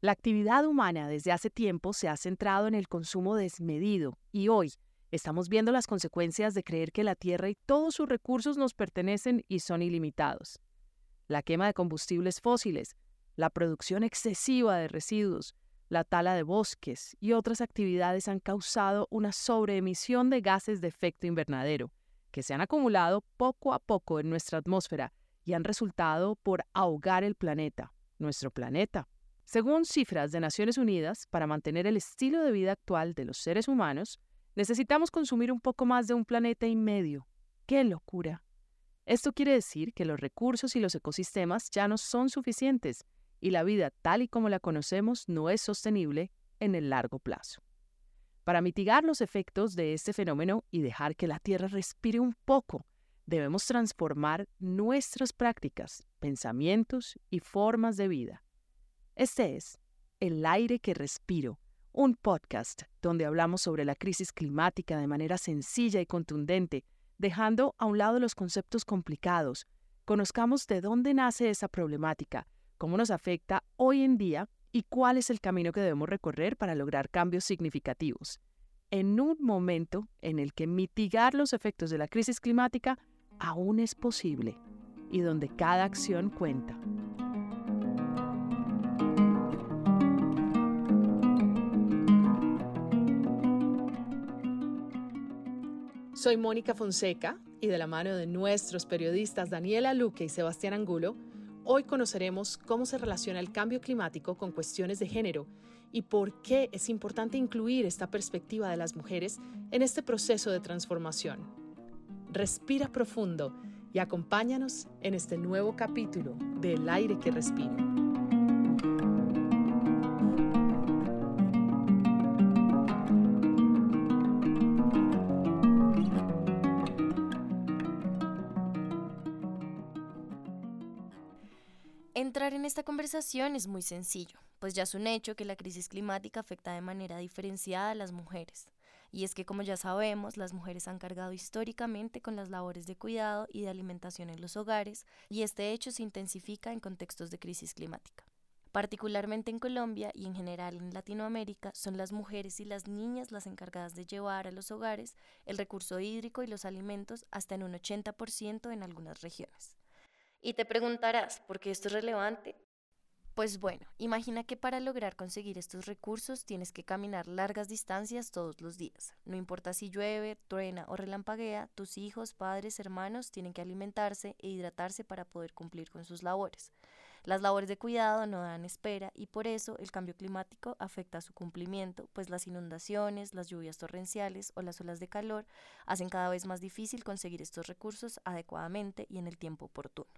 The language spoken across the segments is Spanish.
La actividad humana desde hace tiempo se ha centrado en el consumo desmedido y hoy estamos viendo las consecuencias de creer que la Tierra y todos sus recursos nos pertenecen y son ilimitados. La quema de combustibles fósiles, la producción excesiva de residuos, la tala de bosques y otras actividades han causado una sobreemisión de gases de efecto invernadero, que se han acumulado poco a poco en nuestra atmósfera y han resultado por ahogar el planeta, nuestro planeta. Según cifras de Naciones Unidas, para mantener el estilo de vida actual de los seres humanos, necesitamos consumir un poco más de 1,5 planetas. ¡Qué locura! Esto quiere decir que los recursos y los ecosistemas ya no son suficientes y la vida tal y como la conocemos no es sostenible en el largo plazo. Para mitigar los efectos de este fenómeno y dejar que la Tierra respire un poco, debemos transformar nuestras prácticas, pensamientos y formas de vida. Este es El aire que respiro, un podcast donde hablamos sobre la crisis climática de manera sencilla y contundente, dejando a un lado los conceptos complicados. Conozcamos de dónde nace esa problemática, cómo nos afecta hoy en día y cuál es el camino que debemos recorrer para lograr cambios significativos. En un momento en el que mitigar los efectos de la crisis climática aún es posible y donde cada acción cuenta. Soy Mónica Fonseca y de la mano de nuestros periodistas Daniela Luque y Sebastián Angulo, hoy conoceremos cómo se relaciona el cambio climático con cuestiones de género y por qué es importante incluir esta perspectiva de las mujeres en este proceso de transformación. Respira profundo y acompáñanos en este nuevo capítulo de El aire que respiro. Entrar en esta conversación es muy sencillo, pues ya es un hecho que la crisis climática afecta de manera diferenciada a las mujeres. Y es que, como ya sabemos, las mujeres han cargado históricamente con las labores de cuidado y de alimentación en los hogares, y este hecho se intensifica en contextos de crisis climática. Particularmente en Colombia y en general en Latinoamérica, son las mujeres y las niñas las encargadas de llevar a los hogares el recurso hídrico y los alimentos hasta en un 80% en algunas regiones. Y te preguntarás, ¿por qué esto es relevante? Pues bueno, imagina que para lograr conseguir estos recursos tienes que caminar largas distancias todos los días. No importa si llueve, truena o relampaguea, tus hijos, padres, hermanos tienen que alimentarse e hidratarse para poder cumplir con sus labores. Las labores de cuidado no dan espera y por eso el cambio climático afecta a su cumplimiento, pues las inundaciones, las lluvias torrenciales o las olas de calor hacen cada vez más difícil conseguir estos recursos adecuadamente y en el tiempo oportuno.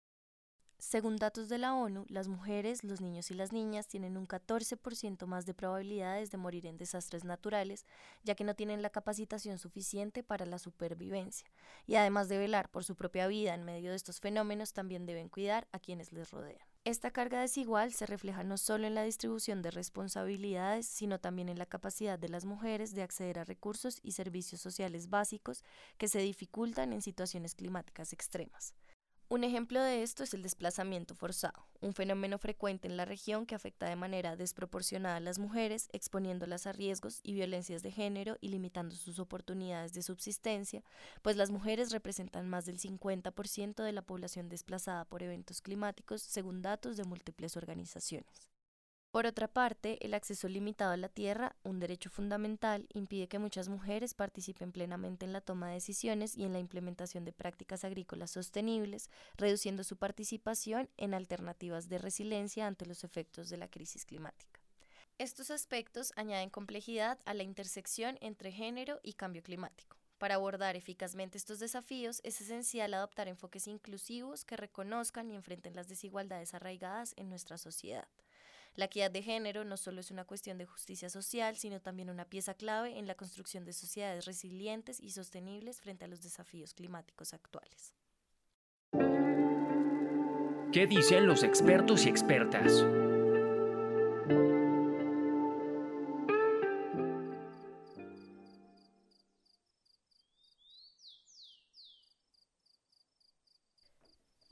Según datos de la ONU, las mujeres, los niños y las niñas tienen un 14% más de probabilidades de morir en desastres naturales, ya que no tienen la capacitación suficiente para la supervivencia. Y además de velar por su propia vida en medio de estos fenómenos, también deben cuidar a quienes les rodean. Esta carga desigual se refleja no solo en la distribución de responsabilidades, sino también en la capacidad de las mujeres de acceder a recursos y servicios sociales básicos que se dificultan en situaciones climáticas extremas. Un ejemplo de esto es el desplazamiento forzado, un fenómeno frecuente en la región que afecta de manera desproporcionada a las mujeres, exponiéndolas a riesgos y violencias de género y limitando sus oportunidades de subsistencia, pues las mujeres representan más del 50% de la población desplazada por eventos climáticos, según datos de múltiples organizaciones. Por otra parte, el acceso limitado a la tierra, un derecho fundamental, impide que muchas mujeres participen plenamente en la toma de decisiones y en la implementación de prácticas agrícolas sostenibles, reduciendo su participación en alternativas de resiliencia ante los efectos de la crisis climática. Estos aspectos añaden complejidad a la intersección entre género y cambio climático. Para abordar eficazmente estos desafíos, es esencial adoptar enfoques inclusivos que reconozcan y enfrenten las desigualdades arraigadas en nuestra sociedad. La equidad de género no solo es una cuestión de justicia social, sino también una pieza clave en la construcción de sociedades resilientes y sostenibles frente a los desafíos climáticos actuales. ¿Qué dicen los expertos y expertas?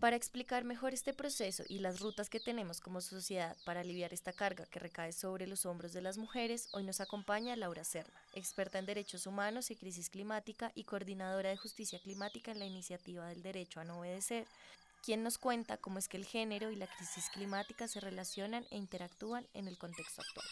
Para explicar mejor este proceso y las rutas que tenemos como sociedad para aliviar esta carga que recae sobre los hombros de las mujeres, hoy nos acompaña Laura Serna, experta en derechos humanos y crisis climática y coordinadora de justicia climática en la iniciativa del derecho a no obedecer, quien nos cuenta cómo es que el género y la crisis climática se relacionan e interactúan en el contexto actual.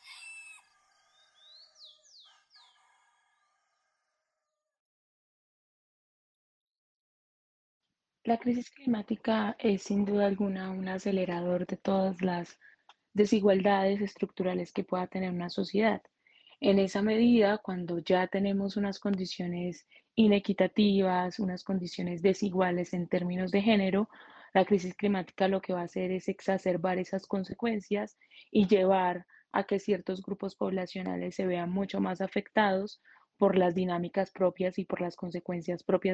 La crisis climática es sin duda alguna un acelerador de todas las desigualdades estructurales que pueda tener una sociedad. En esa medida, cuando ya tenemos unas condiciones inequitativas, unas condiciones desiguales en términos de género, la crisis climática lo que va a hacer es exacerbar esas consecuencias y llevar a que ciertos grupos poblacionales se vean mucho más afectados por las dinámicas propias y por las consecuencias propias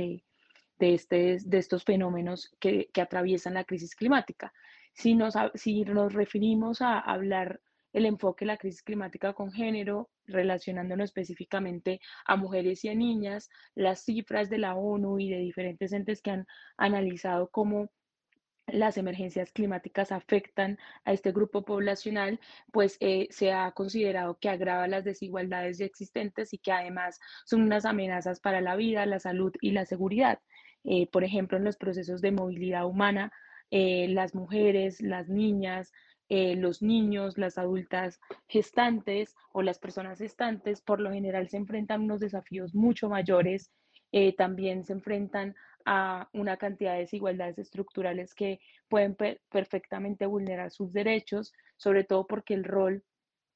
de estos fenómenos que atraviesan la crisis climática. Si nos referimos a hablar el enfoque de la crisis climática con género, relacionándonos específicamente a mujeres y a niñas, las cifras de la ONU y de diferentes entes que han analizado cómo las emergencias climáticas afectan a este grupo poblacional, pues se ha considerado que agrava las desigualdades ya existentes y que además son unas amenazas para la vida, la salud y la seguridad. Por ejemplo, en los procesos de movilidad humana, las mujeres, las niñas, los niños, las adultas gestantes o las personas gestantes, por lo general se enfrentan a unos desafíos mucho mayores. También se enfrentan a una cantidad de desigualdades estructurales que pueden perfectamente vulnerar sus derechos, sobre todo porque el rol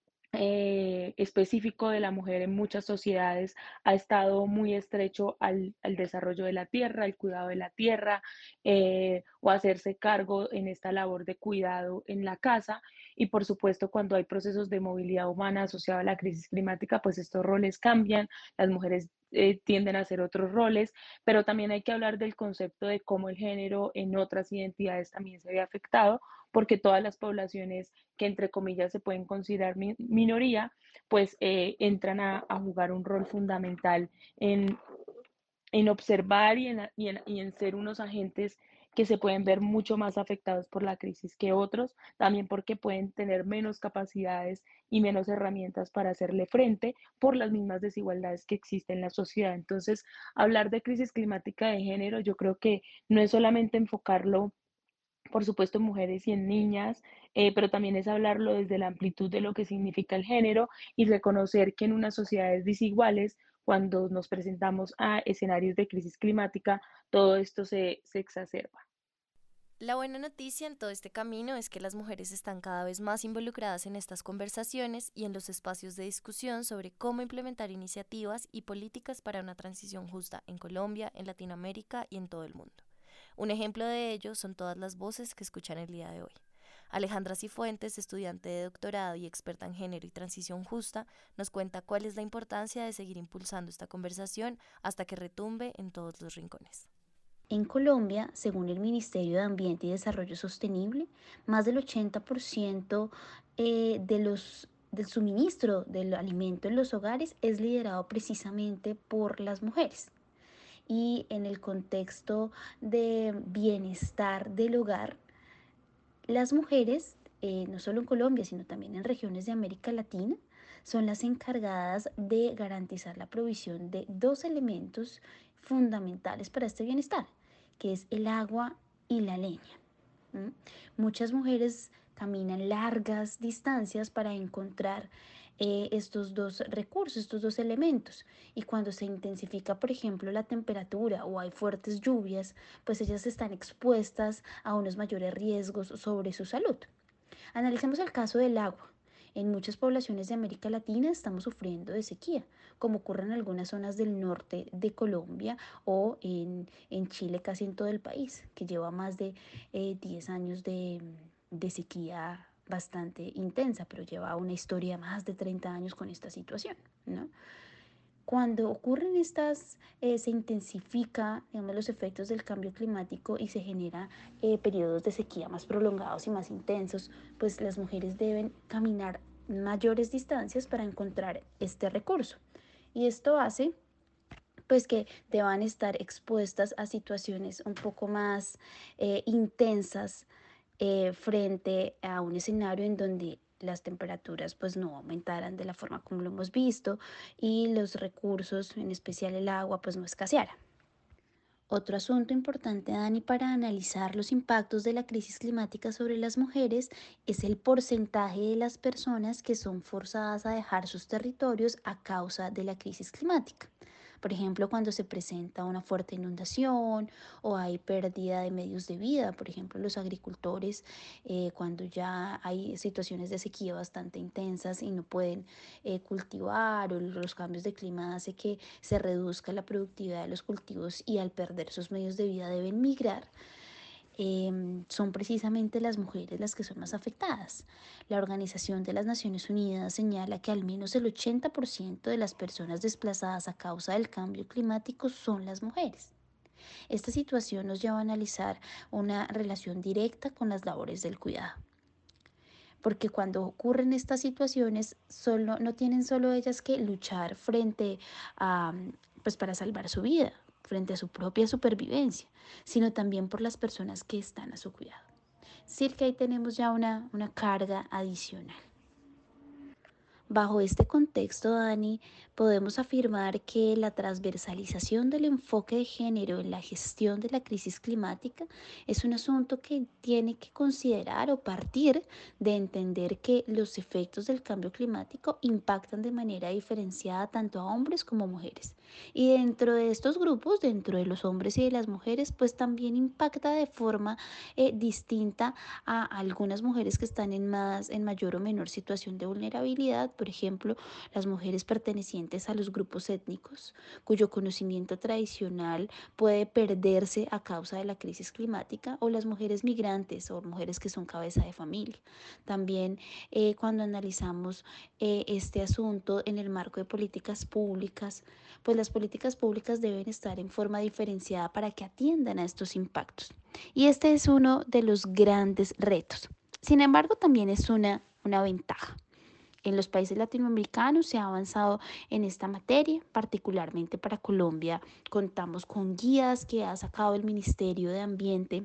específico de la mujer en muchas sociedades ha estado muy estrecho al desarrollo de la tierra, al cuidado de la tierra, o hacerse cargo en esta labor de cuidado en la casa. Y por supuesto, cuando hay procesos de movilidad humana asociados a la crisis climática, pues estos roles cambian, las mujeres tienden a hacer otros roles, pero también hay que hablar del concepto de cómo el género en otras identidades también se ve afectado, porque todas las poblaciones que entre comillas se pueden considerar minoría, pues entran a jugar un rol fundamental en, en observar y en ser unos agentes que se pueden ver mucho más afectados por la crisis que otros, también porque pueden tener menos capacidades y menos herramientas para hacerle frente por las mismas desigualdades que existen en la sociedad. Entonces, hablar de crisis climática de género, yo creo que no es solamente enfocarlo por supuesto, en mujeres y en niñas, pero también es hablarlo desde la amplitud de lo que significa el género y reconocer que en unas sociedades desiguales, cuando nos presentamos a escenarios de crisis climática, todo esto se exacerba. La buena noticia en todo este camino es que las mujeres están cada vez más involucradas en estas conversaciones y en los espacios de discusión sobre cómo implementar iniciativas y políticas para una transición justa en Colombia, en Latinoamérica y en todo el mundo. Un ejemplo de ello son todas las voces que escuchan el día de hoy. Alejandra Cifuentes, estudiante de doctorado y experta en género y transición justa, nos cuenta cuál es la importancia de seguir impulsando esta conversación hasta que retumbe en todos los rincones. En Colombia, según el Ministerio de Ambiente y Desarrollo Sostenible, más del 80% del suministro del alimento en los hogares es liderado precisamente por las mujeres. Y en el contexto de bienestar del hogar, las mujeres, no solo en Colombia, sino también en regiones de América Latina, son las encargadas de garantizar la provisión de dos elementos fundamentales para este bienestar, que es el agua y la leña. ¿Mm? Muchas mujeres caminan largas distancias para encontrar estos dos recursos, estos dos elementos. Y cuando se intensifica, por ejemplo, la temperatura o hay fuertes lluvias, pues ellas están expuestas a unos mayores riesgos sobre su salud. Analicemos el caso del agua. En muchas poblaciones de América Latina estamos sufriendo de sequía, como ocurre en algunas zonas del norte de Colombia o en Chile, casi en todo el país, que lleva más de 10 años de sequía bastante intensa, pero lleva una historia más de 30 años con esta situación, ¿no? Cuando ocurren estas, se intensifica, digamos, los efectos del cambio climático y se genera periodos de sequía más prolongados y más intensos, pues las mujeres deben caminar mayores distancias para encontrar este recurso. Y esto hace pues que deban estar expuestas a situaciones un poco más intensas frente a un escenario en donde las temperaturas pues no aumentaran de la forma como lo hemos visto y los recursos, en especial el agua, pues no escaseara. Otro asunto importante, Dani, para analizar los impactos de la crisis climática sobre las mujeres es el porcentaje de las personas que son forzadas a dejar sus territorios a causa de la crisis climática. Por ejemplo, cuando se presenta una fuerte inundación o hay pérdida de medios de vida, por ejemplo, los agricultores, cuando ya hay situaciones de sequía bastante intensas y no pueden cultivar, o los cambios de clima hace que se reduzca la productividad de los cultivos y al perder sus medios de vida deben migrar. Son precisamente las mujeres las que son más afectadas. La Organización de las Naciones Unidas señala que al menos el 80% de las personas desplazadas a causa del cambio climático son las mujeres. Esta situación nos lleva a analizar una relación directa con las labores del cuidado, porque cuando ocurren estas situaciones no tienen solo ellas que luchar frente a, pues para salvar su vida, frente a su propia supervivencia, sino también por las personas que están a su cuidado. Es decir, que ahí tenemos ya una carga adicional. Bajo este contexto, Dani, podemos afirmar que la transversalización del enfoque de género en la gestión de la crisis climática es un asunto que tiene que considerar o partir de entender que los efectos del cambio climático impactan de manera diferenciada tanto a hombres como a mujeres. Y dentro de estos grupos, dentro de los hombres y de las mujeres, pues también impacta de forma distinta a algunas mujeres que están en mayor o menor situación de vulnerabilidad. Por ejemplo, las mujeres pertenecientes a los grupos étnicos, cuyo conocimiento tradicional puede perderse a causa de la crisis climática, o las mujeres migrantes o mujeres que son cabeza de familia. También cuando analizamos este asunto en el marco de políticas públicas, pues las políticas públicas deben estar en forma diferenciada para que atiendan a estos impactos. Y este es uno de los grandes retos. Sin embargo, también es una ventaja. En los países latinoamericanos se ha avanzado en esta materia, particularmente para Colombia. Contamos con guías que ha sacado el Ministerio de Ambiente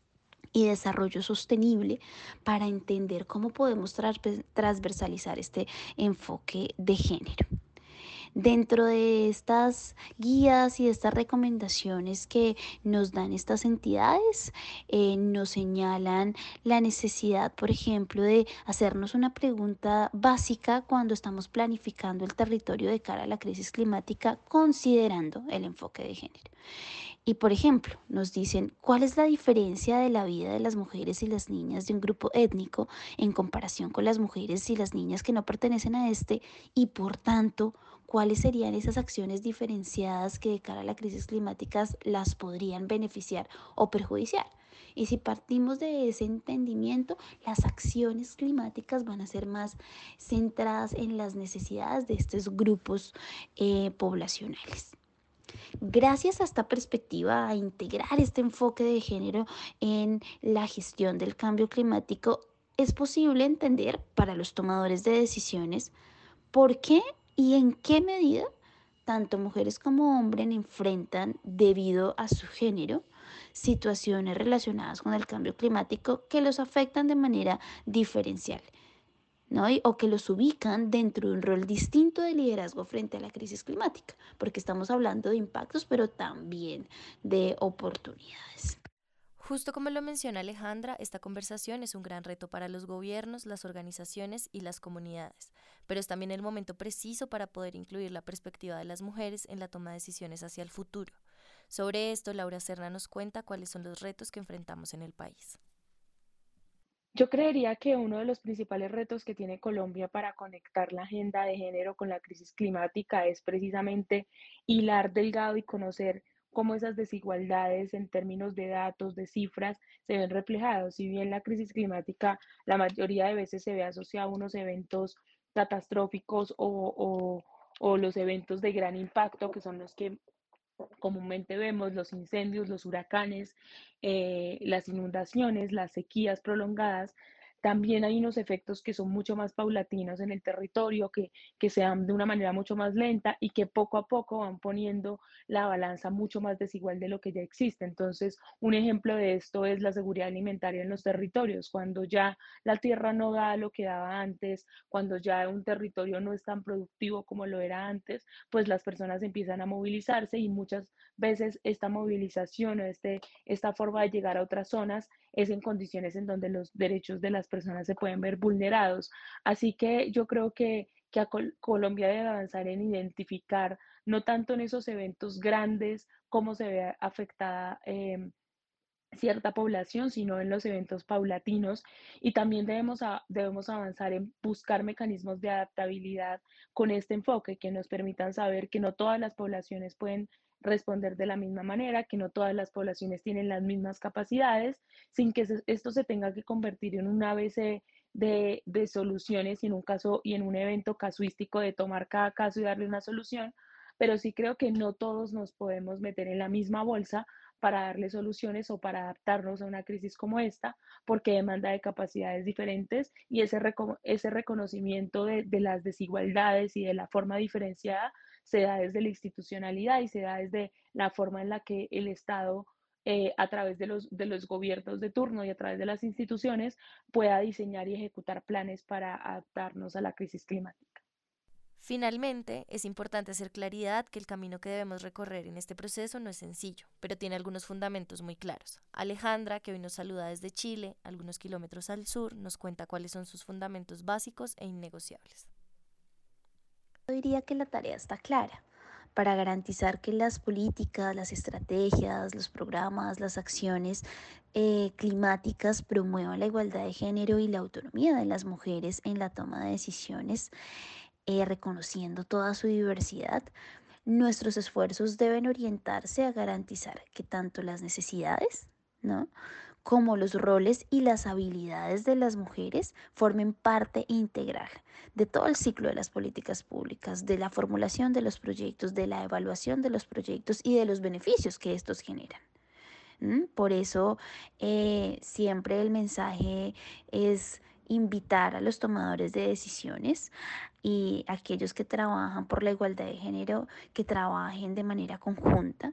y Desarrollo Sostenible para entender cómo podemos transversalizar este enfoque de género. Dentro de estas guías y de estas recomendaciones que nos dan estas entidades, nos señalan la necesidad, por ejemplo, de hacernos una pregunta básica cuando estamos planificando el territorio de cara a la crisis climática, considerando el enfoque de género. Y por ejemplo, nos dicen cuál es la diferencia de la vida de las mujeres y las niñas de un grupo étnico en comparación con las mujeres y las niñas que no pertenecen a este, y por tanto, cuáles serían esas acciones diferenciadas que de cara a la crisis climática las podrían beneficiar o perjudiciar. Y si partimos de ese entendimiento, las acciones climáticas van a ser más centradas en las necesidades de estos grupos poblacionales. Gracias a esta perspectiva, a integrar este enfoque de género en la gestión del cambio climático, es posible entender para los tomadores de decisiones por qué y en qué medida tanto mujeres como hombres enfrentan, debido a su género, situaciones relacionadas con el cambio climático que los afectan de manera diferencial, ¿no? O que los ubican dentro de un rol distinto de liderazgo frente a la crisis climática, porque estamos hablando de impactos, pero también de oportunidades. Justo como lo menciona Alejandra, esta conversación es un gran reto para los gobiernos, las organizaciones y las comunidades, pero es también el momento preciso para poder incluir la perspectiva de las mujeres en la toma de decisiones hacia el futuro. Sobre esto, Laura Serna nos cuenta cuáles son los retos que enfrentamos en el país. Yo creería que uno de los principales retos que tiene Colombia para conectar la agenda de género con la crisis climática es precisamente hilar delgado y conocer cómo esas desigualdades en términos de datos, de cifras, se ven reflejados. Si bien la crisis climática la mayoría de veces se ve asociada a unos eventos catastróficos o los eventos de gran impacto, que son los que comúnmente vemos, los incendios, los huracanes, las inundaciones, las sequías prolongadas, también hay unos efectos que son mucho más paulatinos en el territorio, que se dan de una manera mucho más lenta y que poco a poco van poniendo la balanza mucho más desigual de lo que ya existe. Entonces, un ejemplo de esto es la seguridad alimentaria en los territorios, cuando ya la tierra no da lo que daba antes, cuando ya un territorio no es tan productivo como lo era antes, pues las personas empiezan a movilizarse y muchas veces esta movilización o esta forma de llegar a otras zonas es en condiciones en donde los derechos de las personas se pueden ver vulnerados. Así que yo creo que Colombia debe avanzar en identificar, no tanto en esos eventos grandes, cómo se ve afectada cierta población, sino en los eventos paulatinos. Y también debemos avanzar en buscar mecanismos de adaptabilidad con este enfoque que nos permitan saber que no todas las poblaciones pueden responder de la misma manera, que no todas las poblaciones tienen las mismas capacidades, sin que esto se tenga que convertir en un ABC de soluciones y en un caso y en un evento casuístico de tomar cada caso y darle una solución, pero sí creo que no todos nos podemos meter en la misma bolsa para darle soluciones o para adaptarnos a una crisis como esta, porque demanda de capacidades diferentes y ese reconocimiento de las desigualdades y de la forma diferenciada se da desde la institucionalidad y se da desde la forma en la que el Estado a través de los gobiernos de turno y a través de las instituciones pueda diseñar y ejecutar planes para adaptarnos a la crisis climática. Finalmente, es importante hacer claridad que el camino que debemos recorrer en este proceso no es sencillo, pero tiene algunos fundamentos muy claros. Alejandra, que hoy nos saluda desde Chile, algunos kilómetros al sur, nos cuenta cuáles son sus fundamentos básicos e innegociables. Yo diría que la tarea está clara para garantizar que las políticas, las estrategias, los programas, las acciones climáticas promuevan la igualdad de género y la autonomía de las mujeres en la toma de decisiones, reconociendo toda su diversidad. Nuestros esfuerzos deben orientarse a garantizar que tanto las necesidades, ¿no?, como los roles y las habilidades de las mujeres formen parte integral de todo el ciclo de las políticas públicas, de la formulación de los proyectos, de la evaluación de los proyectos y de los beneficios que estos generan. Por eso siempre el mensaje es invitar a los tomadores de decisiones y a aquellos que trabajan por la igualdad de género que trabajen de manera conjunta,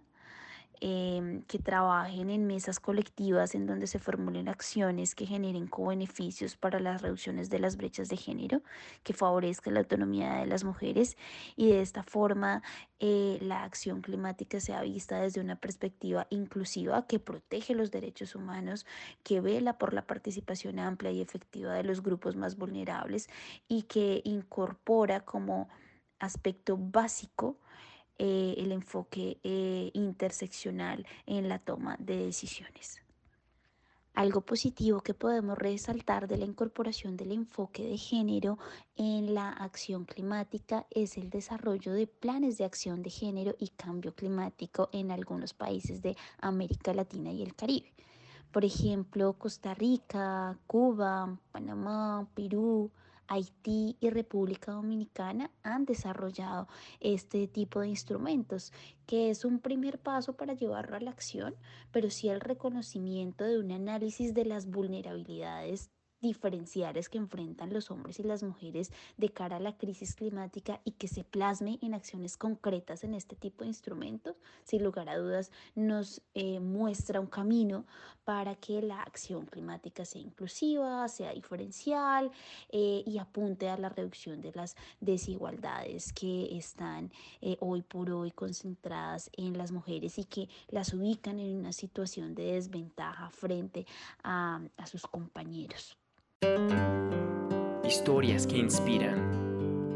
que trabajen en mesas colectivas en donde se formulen acciones que generen co-beneficios para las reducciones de las brechas de género, que favorezcan la autonomía de las mujeres y de esta forma la acción climática sea vista desde una perspectiva inclusiva que protege los derechos humanos, que vela por la participación amplia y efectiva de los grupos más vulnerables y que incorpora como aspecto básico el enfoque interseccional en la toma de decisiones. Algo positivo que podemos resaltar de la incorporación del enfoque de género en la acción climática es el desarrollo de planes de acción de género y cambio climático en algunos países de América Latina y el Caribe. Por ejemplo, Costa Rica, Cuba, Panamá, Perú, Haití y República Dominicana han desarrollado este tipo de instrumentos, que es un primer paso para llevarlo a la acción, pero sí el reconocimiento de un análisis de las vulnerabilidades diferenciales que enfrentan los hombres y las mujeres de cara a la crisis climática y que se plasme en acciones concretas en este tipo de instrumentos, sin lugar a dudas, nos muestra un camino para que la acción climática sea inclusiva, sea diferencial y apunte a la reducción de las desigualdades que están hoy por hoy concentradas en las mujeres y que las ubican en una situación de desventaja frente a sus compañeros. Historias que inspiran.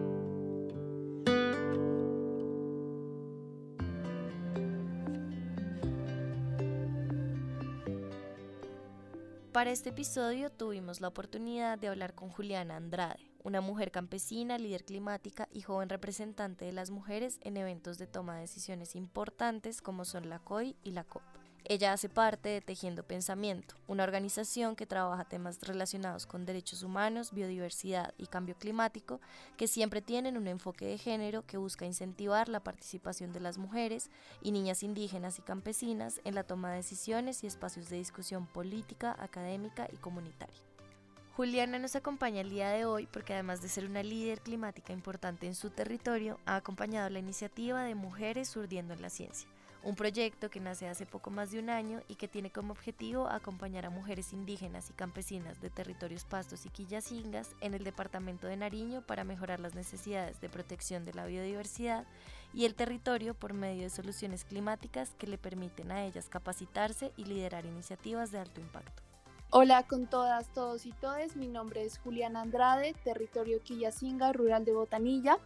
Para este episodio tuvimos la oportunidad de hablar con Juliana Andrade, una mujer campesina, líder climática y joven representante de las mujeres en eventos de toma de decisiones importantes como son la COI y la COP. Ella hace parte de Tejiendo Pensamiento, una organización que trabaja temas relacionados con derechos humanos, biodiversidad y cambio climático, que siempre tienen un enfoque de género que busca incentivar la participación de las mujeres y niñas indígenas y campesinas en la toma de decisiones y espacios de discusión política, académica y comunitaria. Juliana nos acompaña el día de hoy porque además de ser una líder climática importante en su territorio, ha acompañado la iniciativa de Mujeres Urdiendo en la Ciencia, un proyecto que nace hace poco más de un año y que tiene como objetivo acompañar a mujeres indígenas y campesinas de territorios Pastos y Quillacingas en el departamento de Nariño para mejorar las necesidades de protección de la biodiversidad y el territorio por medio de soluciones climáticas que le permiten a ellas capacitarse y liderar iniciativas de alto impacto. Hola con todas, todos y todes, mi nombre es Juliana Andrade, territorio Quillacinga, rural de Botanilla.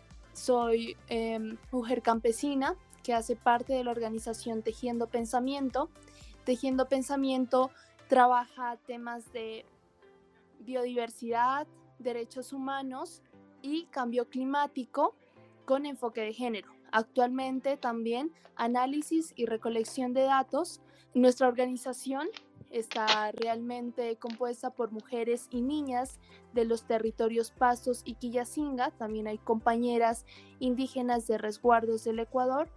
Soy mujer campesina que hace parte de la organización Tejiendo Pensamiento. Tejiendo Pensamiento trabaja temas de biodiversidad, derechos humanos y cambio climático con enfoque de género. Actualmente también análisis y recolección de datos. Nuestra organización está realmente compuesta por mujeres y niñas de los territorios Pastos y Quillacinga. También hay compañeras indígenas de resguardos del Ecuador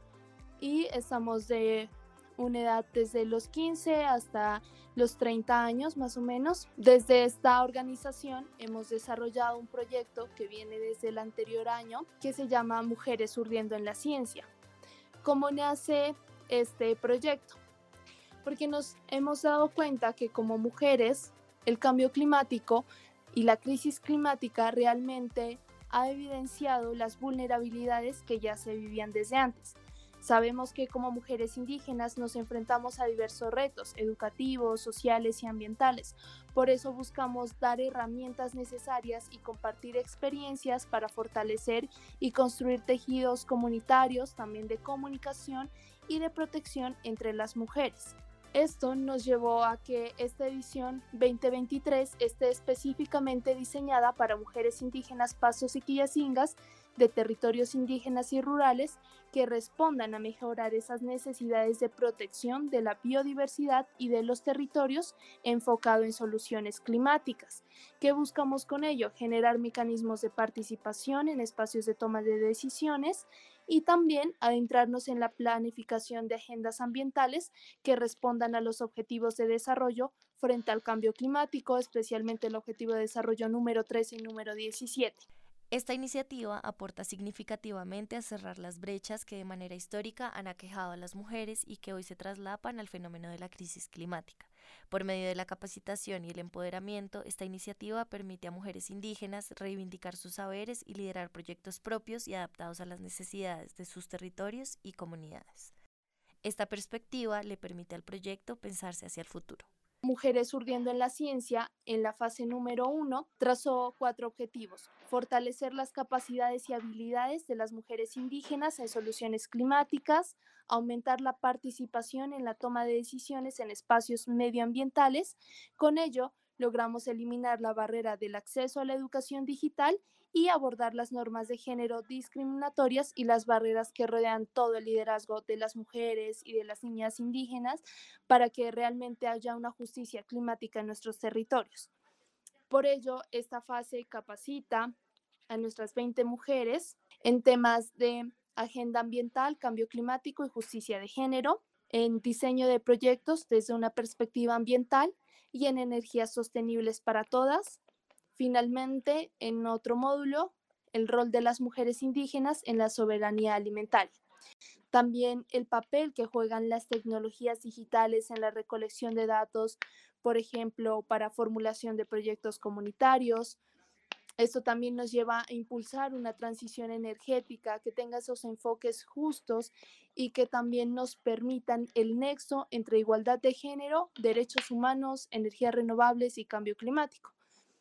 y estamos de una edad desde los 15 hasta los 30 años más o menos. Desde esta organización hemos desarrollado un proyecto que viene desde el anterior año que se llama Mujeres Urdiendo en la Ciencia. ¿Cómo nace este proyecto? Porque nos hemos dado cuenta que como mujeres el cambio climático y la crisis climática realmente ha evidenciado las vulnerabilidades que ya se vivían desde antes. Sabemos que como mujeres indígenas nos enfrentamos a diversos retos educativos, sociales y ambientales. Por eso buscamos dar herramientas necesarias y compartir experiencias para fortalecer y construir tejidos comunitarios, también de comunicación y de protección entre las mujeres. Esto nos llevó a que esta edición 2023 esté específicamente diseñada para mujeres indígenas Pastos y Quillacingas de territorios indígenas y rurales que respondan a mejorar esas necesidades de protección de la biodiversidad y de los territorios enfocado en soluciones climáticas. ¿Qué buscamos con ello? Generar mecanismos de participación en espacios de toma de decisiones y también adentrarnos en la planificación de agendas ambientales que respondan a los objetivos de desarrollo frente al cambio climático, especialmente el objetivo de desarrollo número 13 y número 17. Esta iniciativa aporta significativamente a cerrar las brechas que de manera histórica han aquejado a las mujeres y que hoy se traslapan al fenómeno de la crisis climática. Por medio de la capacitación y el empoderamiento, esta iniciativa permite a mujeres indígenas reivindicar sus saberes y liderar proyectos propios y adaptados a las necesidades de sus territorios y comunidades. Esta perspectiva le permite al proyecto pensarse hacia el futuro. Mujeres Urdiendo en la Ciencia, en la fase número 1, trazó 4 objetivos: fortalecer las capacidades y habilidades de las mujeres indígenas en soluciones climáticas, aumentar la participación en la toma de decisiones en espacios medioambientales. Con ello, logramos eliminar la barrera del acceso a la educación digital y abordar las normas de género discriminatorias y las barreras que rodean todo el liderazgo de las mujeres y de las niñas indígenas para que realmente haya una justicia climática en nuestros territorios. Por ello, esta fase capacita a nuestras 20 mujeres en temas de agenda ambiental, cambio climático y justicia de género, en diseño de proyectos desde una perspectiva ambiental y en energías sostenibles para todas. Finalmente, en otro módulo, el rol de las mujeres indígenas en la soberanía alimentaria. También el papel que juegan las tecnologías digitales en la recolección de datos, por ejemplo, para formulación de proyectos comunitarios. Esto también nos lleva a impulsar una transición energética que tenga esos enfoques justos y que también nos permitan el nexo entre igualdad de género, derechos humanos, energías renovables y cambio climático.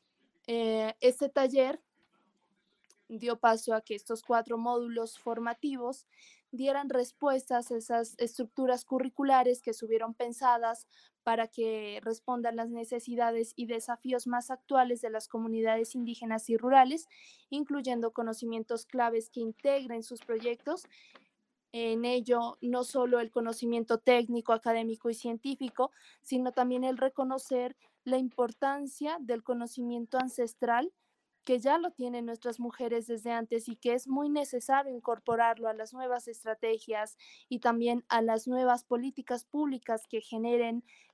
Este taller dio paso a que estos 4 módulos formativos dieran respuestas a esas estructuras curriculares que estuvieron pensadas para que respondan las necesidades y desafíos más actuales de las comunidades indígenas y rurales, incluyendo conocimientos claves que integren sus proyectos. En ello, no solo el conocimiento técnico, académico y científico, sino también el reconocer la importancia del conocimiento ancestral que ya lo tienen nuestras mujeres desde antes y que es muy necesario incorporarlo a las nuevas estrategias y también a las nuevas políticas públicas que generen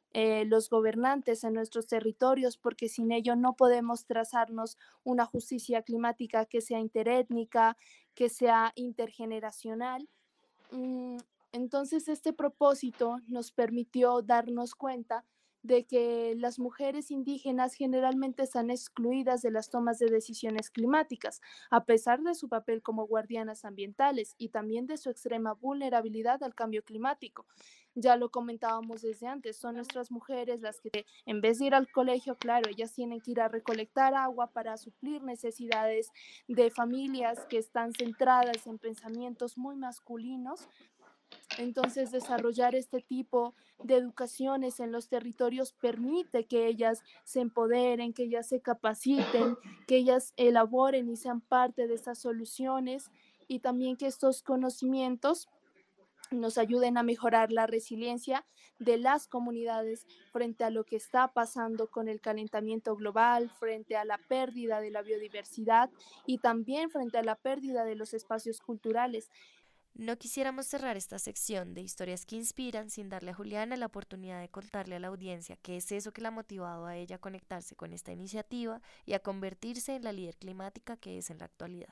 los gobernantes en nuestros territorios, porque sin ello no podemos trazarnos una justicia climática que sea interétnica, que sea intergeneracional. Mm, Entonces, este propósito nos permitió darnos cuenta de que las mujeres indígenas generalmente están excluidas de las tomas de decisiones climáticas, a pesar de su papel como guardianas ambientales y también de su extrema vulnerabilidad al cambio climático. Ya lo comentábamos desde antes, son nuestras mujeres las que en vez de ir al colegio, claro, ellas tienen que ir a recolectar agua para suplir necesidades de familias que están centradas en pensamientos muy masculinos. Entonces, desarrollar este tipo de educaciones en los territorios permite que ellas se empoderen, que ellas se capaciten, que ellas elaboren y sean parte de estas soluciones, y también que estos conocimientos nos ayuden a mejorar la resiliencia de las comunidades frente a lo que está pasando con el calentamiento global, frente a la pérdida de la biodiversidad y también frente a la pérdida de los espacios culturales. No quisiéramos cerrar esta sección de historias que inspiran sin darle a Juliana la oportunidad de contarle a la audiencia qué es eso que la ha motivado a ella a conectarse con esta iniciativa y a convertirse en la líder climática que es en la actualidad.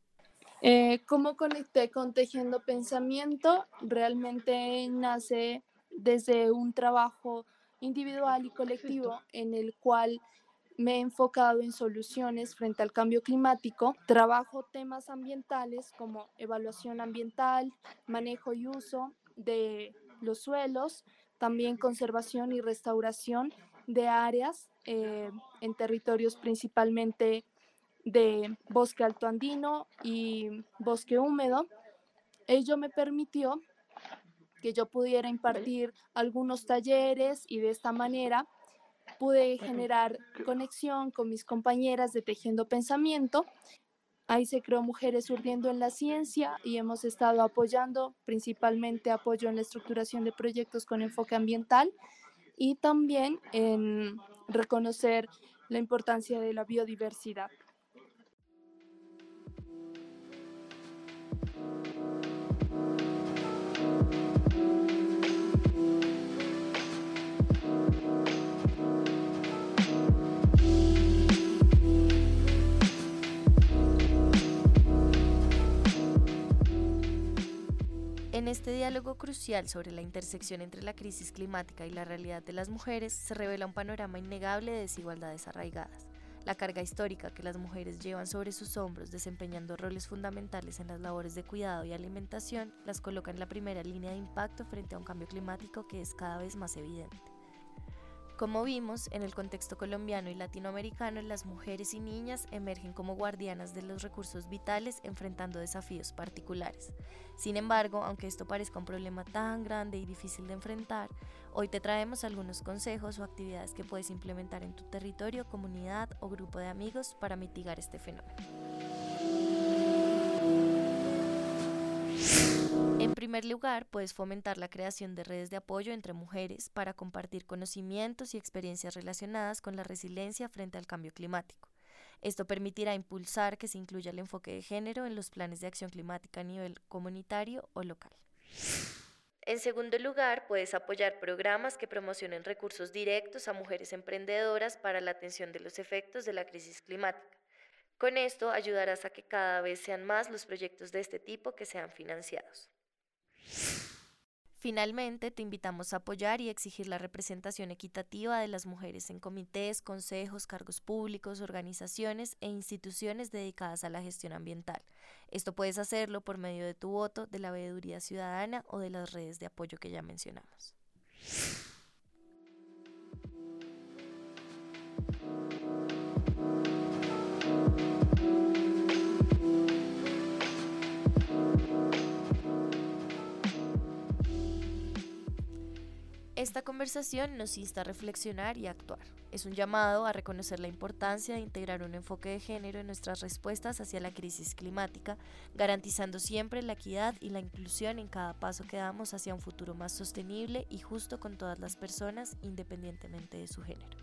¿Cómo conecté con Tejiendo Pensamiento? Realmente nace desde un trabajo individual y colectivo en el cual me he enfocado en soluciones frente al cambio climático. Trabajo temas ambientales como evaluación ambiental, manejo y uso de los suelos, también conservación y restauración de áreas en territorios principalmente de bosque altoandino y bosque húmedo. Ello me permitió que yo pudiera impartir algunos talleres y de esta manera pude generar conexión con mis compañeras de Tejiendo Pensamiento. Ahí se creó Mujeres Urdiendo en la Ciencia y hemos estado apoyando, principalmente apoyo en la estructuración de proyectos con enfoque ambiental y también en reconocer la importancia de la biodiversidad. En este diálogo crucial sobre la intersección entre la crisis climática y la realidad de las mujeres se revela un panorama innegable de desigualdades arraigadas. La carga histórica que las mujeres llevan sobre sus hombros desempeñando roles fundamentales en las labores de cuidado y alimentación las coloca en la primera línea de impacto frente a un cambio climático que es cada vez más evidente. Como vimos, en el contexto colombiano y latinoamericano, las mujeres y niñas emergen como guardianas de los recursos vitales enfrentando desafíos particulares. Sin embargo, aunque esto parezca un problema tan grande y difícil de enfrentar, hoy te traemos algunos consejos o actividades que puedes implementar en tu territorio, comunidad o grupo de amigos para mitigar este fenómeno. En primer lugar, puedes fomentar la creación de redes de apoyo entre mujeres para compartir conocimientos y experiencias relacionadas con la resiliencia frente al cambio climático. Esto permitirá impulsar que se incluya el enfoque de género en los planes de acción climática a nivel comunitario o local. En segundo lugar, puedes apoyar programas que promocionen recursos directos a mujeres emprendedoras para la atención de los efectos de la crisis climática. Con esto ayudarás a que cada vez sean más los proyectos de este tipo que sean financiados. Finalmente, te invitamos a apoyar y exigir la representación equitativa de las mujeres en comités, consejos, cargos públicos, organizaciones e instituciones dedicadas a la gestión ambiental. Esto puedes hacerlo por medio de tu voto, de la veeduría ciudadana o de las redes de apoyo que ya mencionamos. Esta conversación nos insta a reflexionar y a actuar. Es un llamado a reconocer la importancia de integrar un enfoque de género en nuestras respuestas hacia la crisis climática, garantizando siempre la equidad y la inclusión en cada paso que damos hacia un futuro más sostenible y justo con todas las personas, independientemente de su género.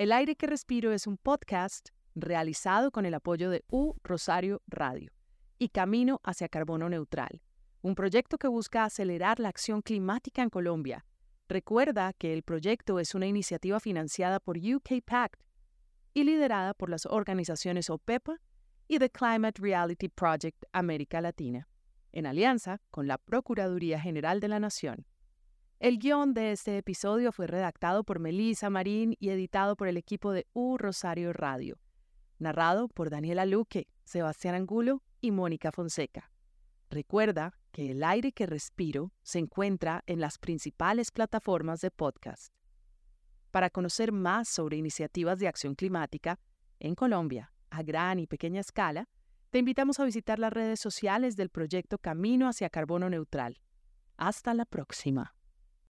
El aire que respiro es un podcast realizado con el apoyo de U Rosario Radio y Camino hacia Carbono Neutral, un proyecto que busca acelerar la acción climática en Colombia. Recuerda que el proyecto es una iniciativa financiada por UK Pact y liderada por las organizaciones OPEPA y The Climate Reality Project América Latina, en alianza con la Procuraduría General de la Nación. El guión de este episodio fue redactado por Melissa Marín y editado por el equipo de U Rosario Radio. Narrado por Daniela Luque, Sebastián Angulo y Mónica Fonseca. Recuerda que El aire que respiro se encuentra en las principales plataformas de podcast. Para conocer más sobre iniciativas de acción climática en Colombia, a gran y pequeña escala, te invitamos a visitar las redes sociales del proyecto Camino hacia Carbono Neutral. Hasta la próxima.